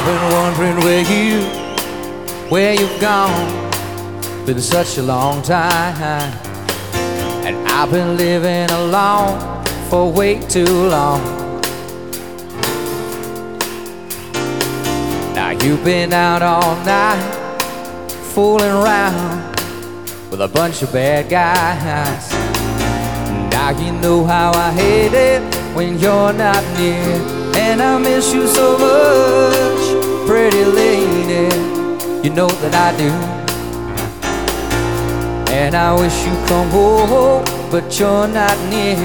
I've been wondering where you've gone. Been such a long time, and I've been living alone for way too long. Now you've been out all night, fooling around with a bunch of bad guys. Now you know how I hate it when you're not near, and I miss you so much, pretty lady. You know that I do. And I wish you'd come home, but you're not near.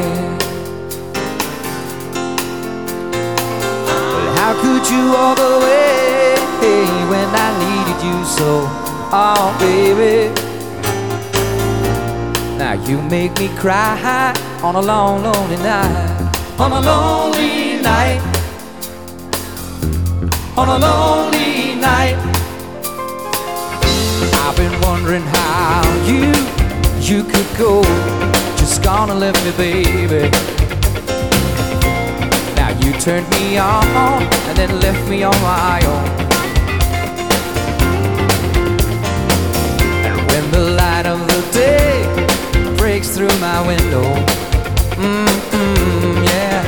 But how could you walk away when I needed you so? Oh, baby. Now you make me cry on a long, lonely night. On a lonely night. On a lonely night. I've been wondering how you could go, just gonna leave me, baby. Now you turned me on and then left me on my own. And when the light of the day breaks through my window, yeah,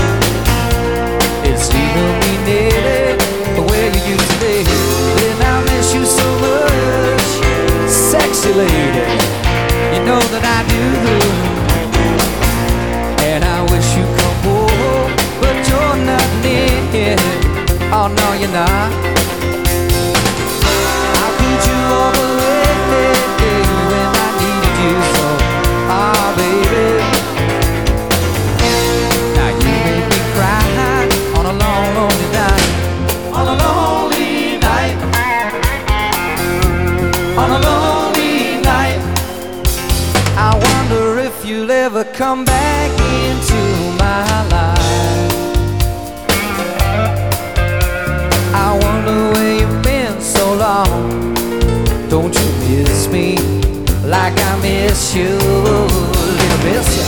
it's leaving me near the way you used to be. And I miss you so much, sexy lady, you know that I do. And I wish you'd come home, but you're not near. Oh no, you're not. How could you walk away when I needed you so? Oh baby. Now you make me cry on a long, lonely night. On a lonely night. On a lonely night. I wonder if you'll ever come back into my life. I wonder where you've been so long. Don't you miss me like I miss you? Little miss you.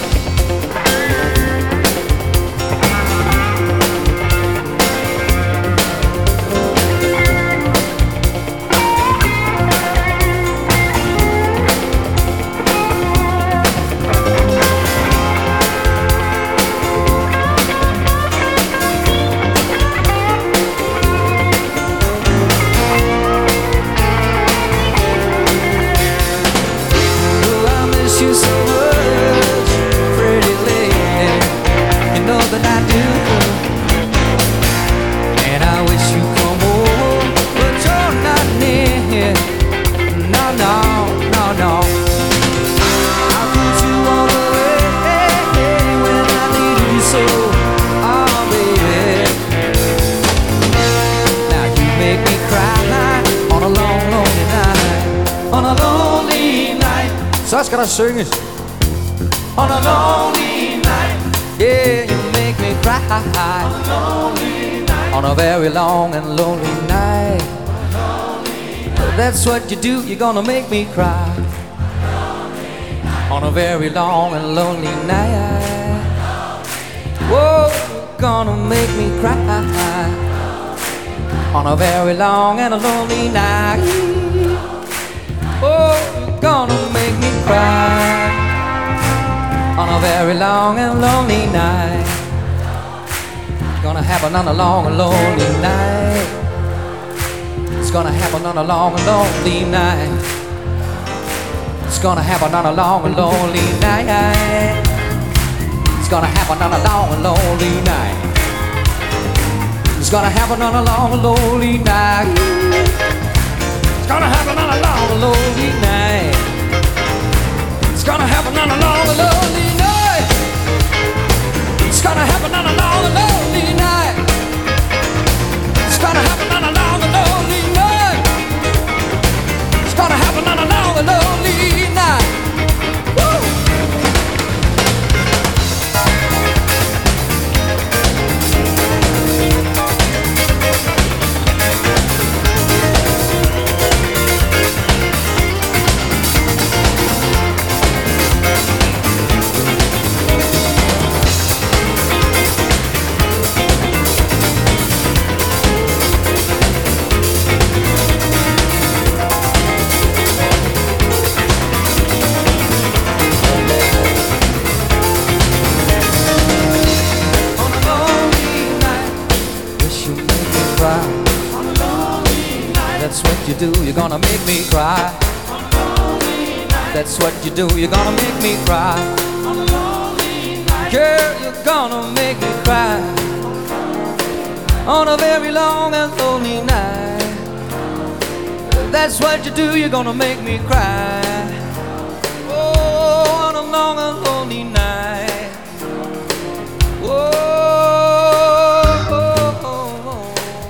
So I was gonna sing it. On a lonely night. Yeah, you make me cry. On a lonely night. On a very long and lonely night. That's what you do, you're gonna make me cry. On a very long and lonely night. Whoa, you're gonna make me cry. On a very long and a lonely night. Oh, you're gonna make me cry. On a very long and lonely night. Gonna happen on a long and lonely night. It's gonna happen on a long and lonely night. It's gonna happen on a long and lonely night. It's gonna happen on a long and lonely night. It's gonna happen on a long and lonely night. It's gonna happen on a long and lonely night. It's gonna happen on a long and lonely night. It's gonna happen on a long and lonely night. It's gonna happen on a long and lonely night. It's gonna happen on a long and lonely night. Woo! what you do, you're gonna make me cry. That's what you do, you're gonna make me cry. Girl, you're gonna make me cry on a very long and lonely night. That's what you do, you're gonna make me cry. Oh, on a long and lonely night. Oh, oh, oh, oh.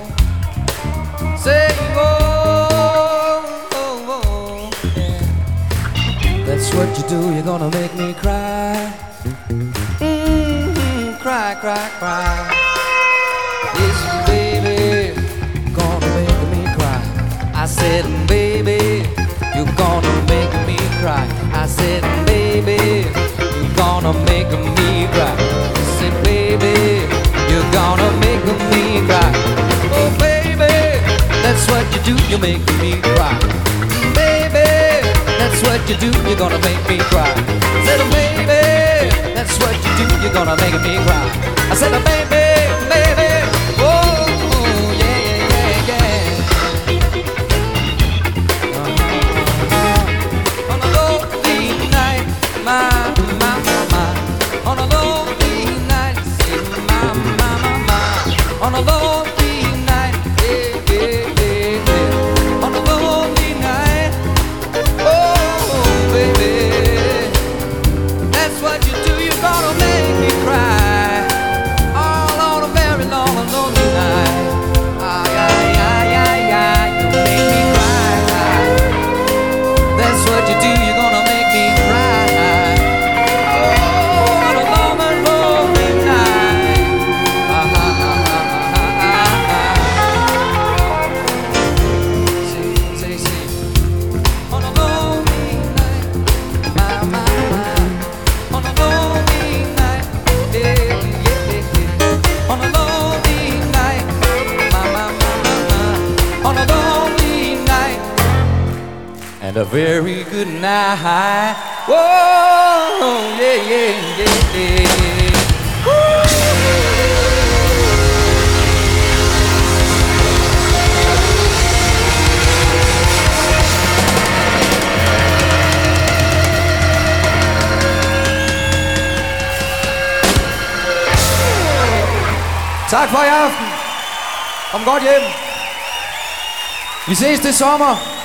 Say, oh, oh, oh, yeah. That's what you do, you're gonna make me cry. Cry, cry, cry. Yes, baby, gonna make me cry. I said, baby, you're gonna make me cry. I said, baby, you're gonna make me cry. I said, baby, you're gonna make me cry. Oh, baby, that's what you do, you make me cry. Baby, that's what you do, you're gonna make me cry. I said, baby, that's what you do, you're gonna make me cry. I said, baby, baby, oh, yeah, yeah, yeah, yeah. On a lonely night, my, on a lonely night, say my. On a lonely night, yeah, yeah, yeah, yeah. On a lonely night, oh, baby, that's what you do, you're gonna make me cry. All on a very long and lonely night. Ay, ay, ay, ay, ay, you make me cry. That's what you do, you're gonna make me cry. Oh, on a long and lonely night. Ah, ah, ah, ah, ah, ah. Say. On a lonely night, my. On a lonely night, yeah, yeah, yeah. On a lonely night, my. On a lonely night, and a very good night. Whoa, yeah, yeah, yeah, yeah. Woo! Tak for i aften. Kom godt hjem. Vi ses til sommer.